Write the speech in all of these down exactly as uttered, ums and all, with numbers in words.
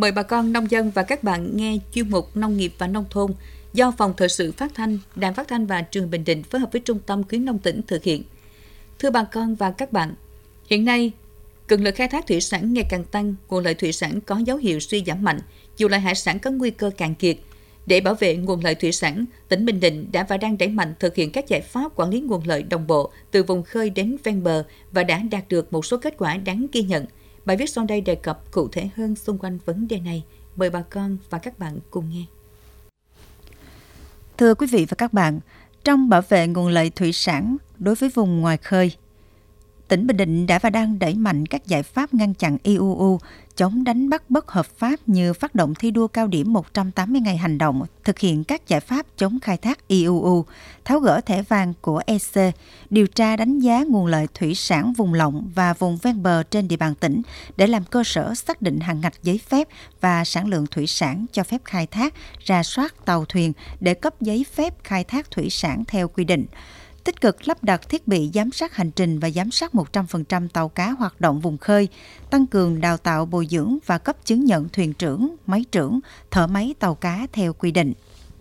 Mời bà con nông dân và các bạn nghe chuyên mục Nông nghiệp và Nông thôn do Phòng Thời sự Phát thanh, Đài Phát thanh và Truyền hình Bình Định phối hợp với Trung tâm Khuyến nông tỉnh thực hiện. Thưa bà con và các bạn, hiện nay, cường lực khai thác thủy sản ngày càng tăng, nguồn lợi thủy sản có dấu hiệu suy giảm mạnh, nhiều loại hải sản có nguy cơ cạn kiệt. Để bảo vệ nguồn lợi thủy sản, tỉnh Bình Định đã và đang đẩy mạnh thực hiện các giải pháp quản lý nguồn lợi đồng bộ từ vùng khơi đến ven bờ và đã đạt được một số kết quả đáng ghi nhận. Bài viết sau đây đề cập cụ thể hơn xung quanh vấn đề này. Mời bà con và các bạn cùng nghe. Thưa quý vị và các bạn, trong bảo vệ nguồn lợi thủy sản đối với vùng ngoài khơi, tỉnh Bình Định đã và đang đẩy mạnh các giải pháp ngăn chặn i u u, chống đánh bắt bất hợp pháp như phát động thi đua cao điểm một trăm tám mươi ngày hành động, thực hiện các giải pháp chống khai thác i u u, tháo gỡ thẻ vàng của e xê, điều tra đánh giá nguồn lợi thủy sản vùng lộng và vùng ven bờ trên địa bàn tỉnh để làm cơ sở xác định hạn ngạch giấy phép và sản lượng thủy sản cho phép khai thác, rà soát tàu thuyền để cấp giấy phép khai thác thủy sản theo quy định. Tích cực lắp đặt thiết bị giám sát hành trình và giám sát một trăm phần trăm tàu cá hoạt động vùng khơi, tăng cường đào tạo bồi dưỡng và cấp chứng nhận thuyền trưởng, máy trưởng, thợ máy tàu cá theo quy định.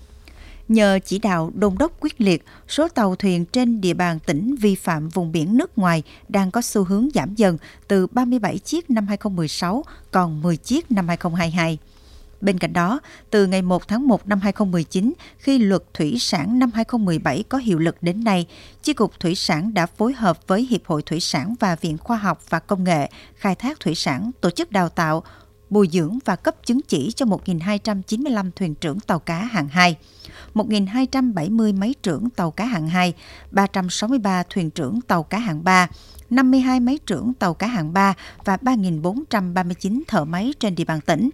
Nhờ chỉ đạo đôn đốc quyết liệt, số tàu thuyền trên địa bàn tỉnh vi phạm vùng biển nước ngoài đang có xu hướng giảm dần từ ba mươi bảy chiếc năm hai không một sáu còn mười chiếc năm hai không hai hai. Bên cạnh đó, từ ngày một tháng một năm hai không một chín, khi luật thủy sản năm hai không một bảy có hiệu lực đến nay, Chi cục Thủy sản đã phối hợp với Hiệp hội Thủy sản và Viện Khoa học và Công nghệ Khai thác Thủy sản tổ chức đào tạo, bồi dưỡng và cấp chứng chỉ cho một nghìn hai trăm chín mươi lăm thuyền trưởng tàu cá hạng hai, một nghìn hai trăm bảy mươi máy trưởng tàu cá hạng hai, ba trăm sáu mươi ba thuyền trưởng tàu cá hạng ba, năm mươi hai máy trưởng tàu cá hạng ba và ba nghìn bốn trăm ba mươi chín thợ máy trên địa bàn tỉnh.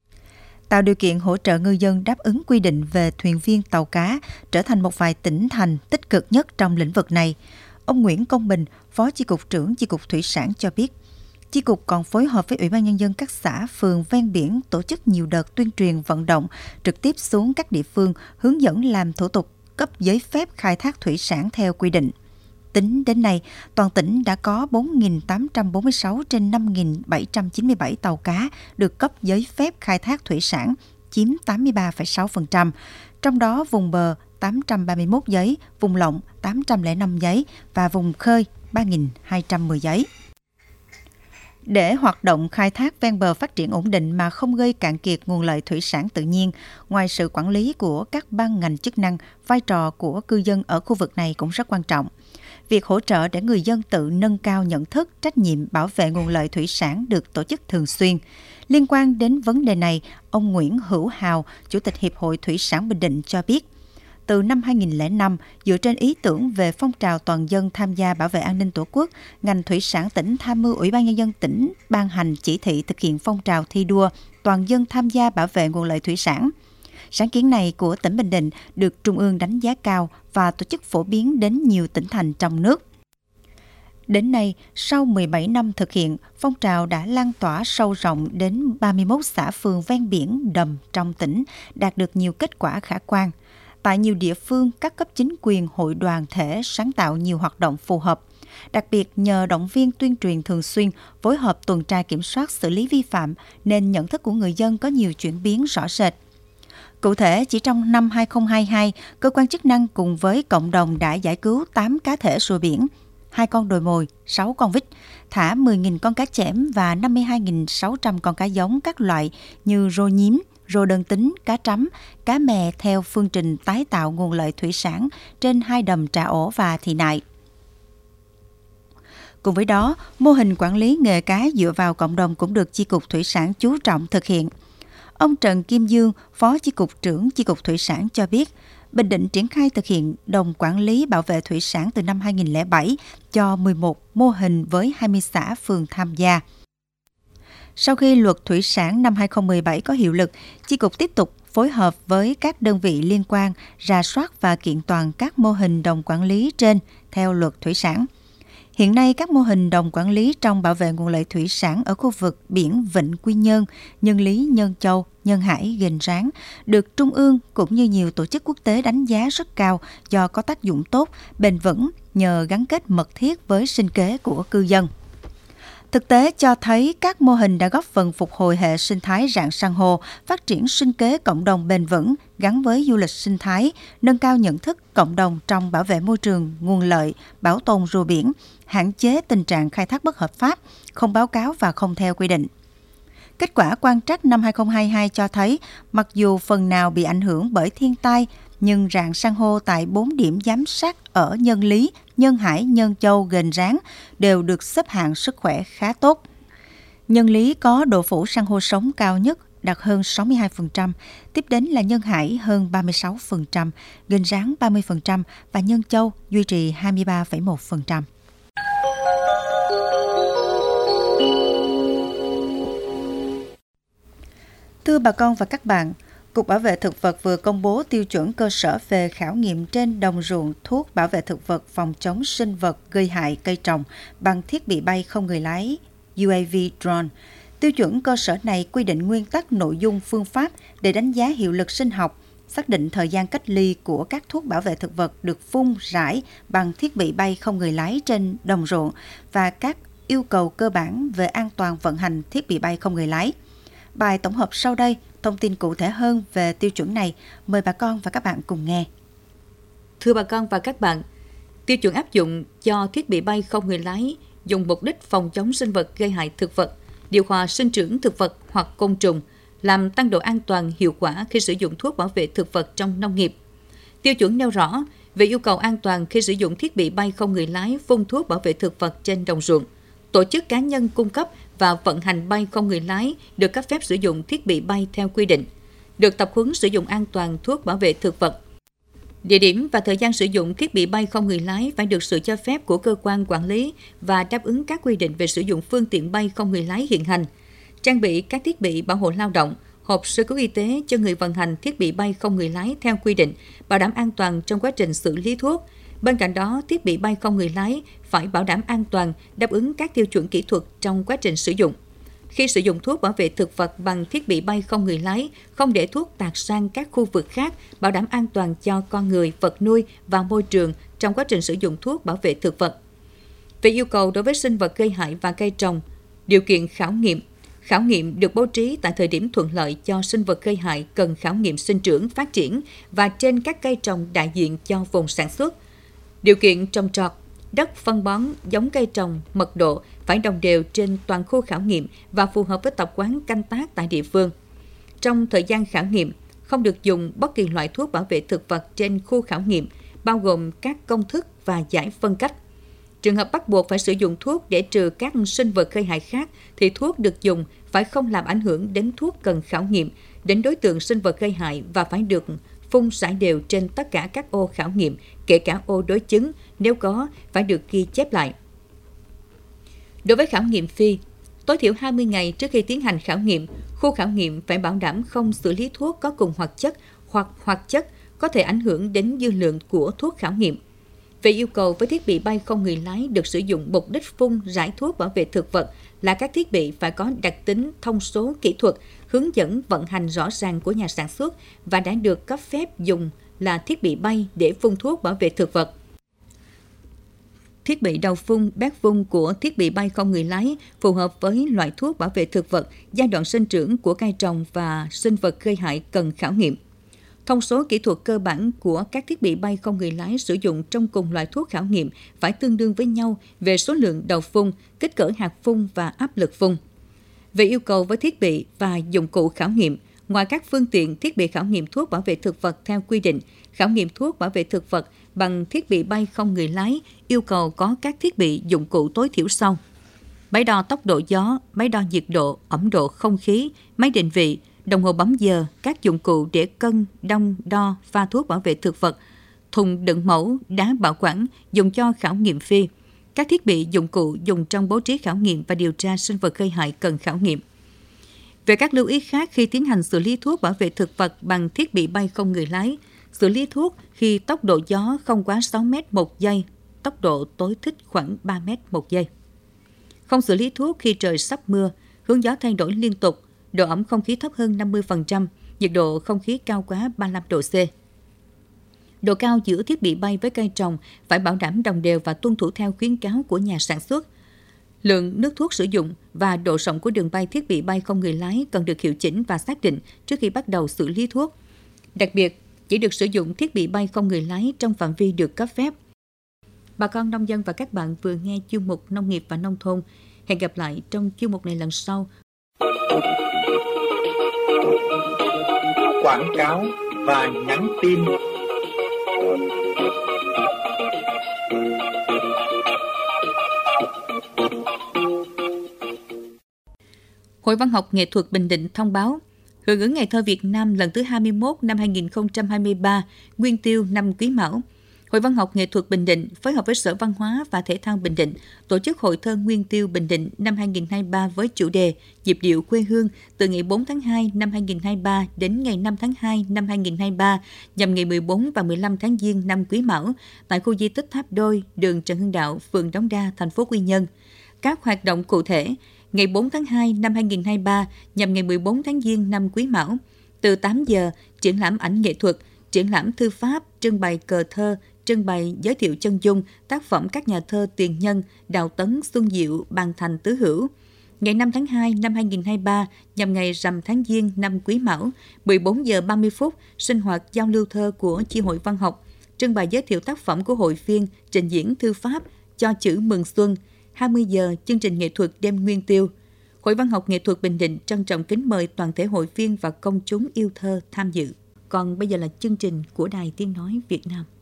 Tạo điều kiện hỗ trợ ngư dân đáp ứng quy định về thuyền viên tàu cá, trở thành một vài tỉnh thành tích cực nhất trong lĩnh vực này. Ông Nguyễn Công Bình, Phó Chi cục trưởng Chi cục Thủy sản cho biết, Chi cục còn phối hợp với Ủy ban Nhân dân các xã, phường ven biển tổ chức nhiều đợt tuyên truyền vận động, trực tiếp xuống các địa phương, hướng dẫn làm thủ tục cấp giấy phép khai thác thủy sản theo quy định. Tính đến nay, toàn tỉnh đã có bốn nghìn tám trăm bốn mươi sáu trên năm nghìn bảy trăm chín mươi bảy tàu cá được cấp giấy phép khai thác thủy sản, chiếm tám mươi ba phẩy sáu phần trăm. Trong đó, vùng bờ tám trăm ba mươi mốt giấy, vùng lộng tám trăm lẻ năm giấy và vùng khơi ba nghìn hai trăm mười giấy. Để hoạt động khai thác ven bờ phát triển ổn định mà không gây cạn kiệt nguồn lợi thủy sản tự nhiên, ngoài sự quản lý của các ban ngành chức năng, vai trò của cư dân ở khu vực này cũng rất quan trọng. Việc hỗ trợ để người dân tự nâng cao nhận thức, trách nhiệm bảo vệ nguồn lợi thủy sản được tổ chức thường xuyên. Liên quan đến vấn đề này, ông Nguyễn Hữu Hào, Chủ tịch Hiệp hội Thủy sản Bình Định cho biết, từ năm hai nghìn lẻ năm, dựa trên ý tưởng về phong trào toàn dân tham gia bảo vệ an ninh Tổ quốc, ngành thủy sản tỉnh tham mưu Ủy ban Nhân dân tỉnh ban hành chỉ thị thực hiện phong trào thi đua toàn dân tham gia bảo vệ nguồn lợi thủy sản. Sáng kiến này của tỉnh Bình Định được Trung ương đánh giá cao và tổ chức phổ biến đến nhiều tỉnh thành trong nước. Đến nay, sau mười bảy năm thực hiện, phong trào đã lan tỏa sâu rộng đến ba mươi mốt xã phường ven biển đầm trong tỉnh, đạt được nhiều kết quả khả quan. Tại nhiều địa phương, các cấp chính quyền, hội đoàn thể sáng tạo nhiều hoạt động phù hợp. Đặc biệt nhờ động viên tuyên truyền thường xuyên, phối hợp tuần tra kiểm soát xử lý vi phạm nên nhận thức của người dân có nhiều chuyển biến rõ rệt. Cụ thể, chỉ trong năm hai không hai hai, cơ quan chức năng cùng với cộng đồng đã giải cứu tám cá thể rùa biển, hai con đồi mồi, sáu con vít, thả mười nghìn con cá chẽm và năm mươi hai nghìn sáu trăm con cá giống các loại như rô nhím, rô đơn tính, cá trắm, cá mè theo phương trình tái tạo nguồn lợi thủy sản trên hai đầm Trà Ổ và Thị Nại. Cùng với đó, mô hình quản lý nghề cá dựa vào cộng đồng cũng được Chi cục Thủy sản chú trọng thực hiện. Ông Trần Kim Dương, Phó Chi cục trưởng Chi cục Thủy sản cho biết, Bình Định triển khai thực hiện đồng quản lý bảo vệ thủy sản từ năm hai nghìn lẻ bảy cho mười một mô hình với hai mươi xã phường tham gia. Sau khi luật thủy sản năm hai không một bảy có hiệu lực, Chi cục tiếp tục phối hợp với các đơn vị liên quan rà soát và kiện toàn các mô hình đồng quản lý trên theo luật thủy sản. Hiện nay, các mô hình đồng quản lý trong bảo vệ nguồn lợi thủy sản ở khu vực biển Vịnh Quy Nhơn, Nhân Lý, Nhân Châu, Nhân Hải, Ghềnh Ráng được Trung ương cũng như nhiều tổ chức quốc tế đánh giá rất cao do có tác dụng tốt, bền vững nhờ gắn kết mật thiết với sinh kế của cư dân. Thực tế cho thấy các mô hình đã góp phần phục hồi hệ sinh thái rạn san hô, phát triển sinh kế cộng đồng bền vững gắn với du lịch sinh thái, nâng cao nhận thức cộng đồng trong bảo vệ môi trường, nguồn lợi, bảo tồn rùa biển, hạn chế tình trạng khai thác bất hợp pháp, không báo cáo và không theo quy định. Kết quả quan trắc năm hai không hai hai cho thấy, mặc dù phần nào bị ảnh hưởng bởi thiên tai, nhưng rạn san hô tại bốn điểm giám sát ở Nhân Lý, Nhân Hải, Nhân Châu, Ghềnh Ráng đều được xếp hạng sức khỏe khá tốt. Nhân Lý có độ phủ san hô sống cao nhất, đạt hơn sáu mươi hai phần trăm, tiếp đến là Nhân Hải hơn ba mươi sáu phần trăm, Ghềnh Ráng ba mươi phần trăm và Nhân Châu duy trì hai mươi ba phẩy một phần trăm. Thưa bà con và các bạn, Cục Bảo vệ Thực vật vừa công bố tiêu chuẩn cơ sở về khảo nghiệm trên đồng ruộng thuốc bảo vệ thực vật phòng chống sinh vật gây hại cây trồng bằng thiết bị bay không người lái U A V drone. Tiêu chuẩn cơ sở này quy định nguyên tắc, nội dung, phương pháp để đánh giá hiệu lực sinh học, xác định thời gian cách ly của các thuốc bảo vệ thực vật được phun rải bằng thiết bị bay không người lái trên đồng ruộng và các yêu cầu cơ bản về an toàn vận hành thiết bị bay không người lái. Bài tổng hợp sau đây thông tin cụ thể hơn về tiêu chuẩn này. Mời bà con và các bạn cùng nghe. Thưa bà con và các bạn, tiêu chuẩn áp dụng cho thiết bị bay không người lái dùng mục đích phòng chống sinh vật gây hại thực vật, điều hòa sinh trưởng thực vật hoặc côn trùng, làm tăng độ an toàn hiệu quả khi sử dụng thuốc bảo vệ thực vật trong nông nghiệp. Tiêu chuẩn nêu rõ về yêu cầu an toàn khi sử dụng thiết bị bay không người lái phun thuốc bảo vệ thực vật trên đồng ruộng. Tổ chức cá nhân cung cấp và vận hành bay không người lái được cấp phép sử dụng thiết bị bay theo quy định, được tập huấn sử dụng an toàn thuốc bảo vệ thực vật. Địa điểm và thời gian sử dụng thiết bị bay không người lái phải được sự cho phép của cơ quan quản lý và đáp ứng các quy định về sử dụng phương tiện bay không người lái hiện hành. Trang bị các thiết bị bảo hộ lao động, hộp sơ cứu y tế cho người vận hành thiết bị bay không người lái theo quy định, bảo đảm an toàn trong quá trình xử lý thuốc. Bên cạnh đó, thiết bị bay không người lái phải bảo đảm an toàn, đáp ứng các tiêu chuẩn kỹ thuật trong quá trình sử dụng. Khi sử dụng thuốc bảo vệ thực vật bằng thiết bị bay không người lái, không để thuốc tạt sang các khu vực khác, bảo đảm an toàn cho con người, vật nuôi và môi trường trong quá trình sử dụng thuốc bảo vệ thực vật. Về yêu cầu đối với sinh vật gây hại và cây trồng, điều kiện khảo nghiệm. Khảo nghiệm được bố trí tại thời điểm thuận lợi cho sinh vật gây hại cần khảo nghiệm sinh trưởng, phát triển và trên các cây trồng đại diện cho vùng sản xuất. Điều kiện trồng trọt, đất, phân bón, giống cây trồng, mật độ phải đồng đều trên toàn khu khảo nghiệm và phù hợp với tập quán canh tác tại địa phương. Trong thời gian khảo nghiệm, không được dùng bất kỳ loại thuốc bảo vệ thực vật trên khu khảo nghiệm, bao gồm các công thức và giải phân cách. Trường hợp bắt buộc phải sử dụng thuốc để trừ các sinh vật gây hại khác, thì thuốc được dùng phải không làm ảnh hưởng đến thuốc cần khảo nghiệm, đến đối tượng sinh vật gây hại và phải được phun rải đều trên tất cả các ô khảo nghiệm, kể cả ô đối chứng, nếu có, phải được ghi chép lại. Đối với khảo nghiệm phi, tối thiểu hai mươi ngày trước khi tiến hành khảo nghiệm, khu khảo nghiệm phải bảo đảm không xử lý thuốc có cùng hoạt chất hoặc hoạt chất có thể ảnh hưởng đến dư lượng của thuốc khảo nghiệm. Về yêu cầu với thiết bị bay không người lái được sử dụng mục đích phun rải thuốc bảo vệ thực vật là các thiết bị phải có đặc tính thông số kỹ thuật, hướng dẫn vận hành rõ ràng của nhà sản xuất và đã được cấp phép dùng là thiết bị bay để phun thuốc bảo vệ thực vật. Thiết bị đầu phun, bét phun của thiết bị bay không người lái phù hợp với loại thuốc bảo vệ thực vật, giai đoạn sinh trưởng của cây trồng và sinh vật gây hại cần khảo nghiệm. Thông số kỹ thuật cơ bản của các thiết bị bay không người lái sử dụng trong cùng loại thuốc khảo nghiệm phải tương đương với nhau về số lượng đầu phun, kích cỡ hạt phun và áp lực phun. Về yêu cầu với thiết bị và dụng cụ khảo nghiệm, ngoài các phương tiện thiết bị khảo nghiệm thuốc bảo vệ thực vật theo quy định, khảo nghiệm thuốc bảo vệ thực vật bằng thiết bị bay không người lái yêu cầu có các thiết bị dụng cụ tối thiểu sau: máy đo tốc độ gió, máy đo nhiệt độ, ẩm độ không khí, máy định vị, đồng hồ bấm giờ, các dụng cụ để cân, đong, đo, pha thuốc bảo vệ thực vật, thùng đựng mẫu, đá bảo quản dùng cho khảo nghiệm phi, các thiết bị dụng cụ dùng trong bố trí khảo nghiệm và điều tra sinh vật gây hại cần khảo nghiệm. Về các lưu ý khác khi tiến hành xử lý thuốc bảo vệ thực vật bằng thiết bị bay không người lái, xử lý thuốc khi tốc độ gió không quá sáu mét một giây, tốc độ tối thích khoảng ba mét một giây. Không xử lý thuốc khi trời sắp mưa, hướng gió thay đổi liên tục, độ ẩm không khí thấp hơn năm mươi phần trăm, nhiệt độ không khí cao quá ba mươi lăm độ C. Độ cao giữa thiết bị bay với cây trồng phải bảo đảm đồng đều và tuân thủ theo khuyến cáo của nhà sản xuất. Lượng nước thuốc sử dụng và độ rộng của đường bay thiết bị bay không người lái cần được hiệu chỉnh và xác định trước khi bắt đầu xử lý thuốc. Đặc biệt, chỉ được sử dụng thiết bị bay không người lái trong phạm vi được cấp phép. Bà con nông dân và các bạn vừa nghe chuyên mục Nông nghiệp và Nông thôn. Hẹn gặp lại trong chuyên mục này lần sau. Quảng cáo và nhắn tin. Hội Văn học Nghệ thuật Bình Định thông báo, hưởng ứng Ngày thơ Việt Nam lần thứ hai mươi mốt năm hai nghìn không trăm hai mươi ba, Nguyên tiêu năm Quý Mão, Hội Văn học Nghệ thuật Bình Định phối hợp với Sở Văn hóa và Thể thao Bình Định tổ chức Hội thơ Nguyên tiêu Bình Định năm hai nghìn không trăm hai mươi ba với chủ đề Nhịp điệu quê hương từ ngày bốn tháng hai năm hai nghìn không trăm hai mươi ba đến ngày năm tháng hai năm hai nghìn không trăm hai mươi ba, nhằm ngày mười bốn và mười lăm tháng Giêng năm Quý Mão tại khu di tích Tháp Đôi, đường Trần Hưng Đạo, phường Đống Đa, thành phố Quy Nhơn. Các hoạt động cụ thể: ngày bốn tháng hai năm hai nghìn không trăm hai mươi ba nhằm ngày mười bốn tháng Giêng năm Quý Mão, từ tám giờ, triển lãm ảnh nghệ thuật, triển lãm thư pháp, trưng bày cờ thơ, trưng bày giới thiệu chân dung, tác phẩm các nhà thơ tiền nhân Đào Tấn, Xuân Diệu, Bàn Thành, Tứ Hữu. Ngày năm tháng hai năm hai nghìn không trăm hai mươi ba nhằm ngày rằm tháng Giêng năm Quý Mão, mười bốn giờ ba mươi phút, sinh hoạt giao lưu thơ của chi hội văn học, trưng bày giới thiệu tác phẩm của hội viên, trình diễn thư pháp, cho chữ mừng xuân. hai mươi giờ, chương trình nghệ thuật đêm Nguyên tiêu. Hội Văn học Nghệ thuật Bình Định trân trọng kính mời toàn thể hội viên và công chúng yêu thơ tham dự. Còn bây giờ là chương trình của Đài Tiếng Nói Việt Nam.